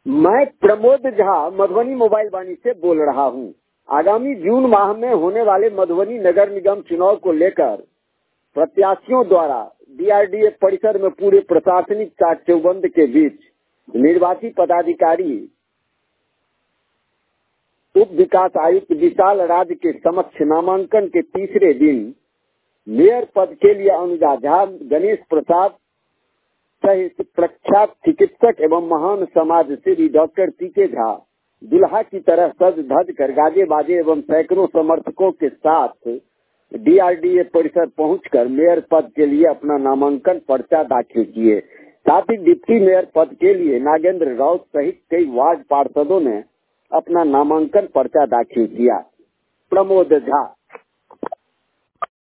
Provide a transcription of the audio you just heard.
मैं प्रमोद झा मधुबनी मोबाइल वाणी से बोल रहा हूं। आगामी जून माह में होने वाले मधुबनी नगर निगम चुनाव को लेकर प्रत्याशियों द्वारा डीआरडीए परिसर में पूरे प्रशासनिक चाक चौबंद के बीच निर्वाची पदाधिकारी उप विकास आयुक्त विशाल राज के समक्ष नामांकन के तीसरे दिन मेयर पद के लिए अनुजा झा, गणेश प्रसाद सहित प्रख्यात चिकित्सक एवं महान समाज सेवी डॉक्टर पीके झा दुल्हा की तरह सज धज कर गाजे बाजे एवं सैकड़ों समर्थकों के साथ डीआरडीए परिसर पहुंचकर मेयर पद के लिए अपना नामांकन पर्चा दाखिल किए। साथ ही डिप्टी मेयर पद के लिए नागेंद्र राउत सहित कई वार्ड पार्षदों ने अपना नामांकन पर्चा दाखिल किया। प्रमोद झा।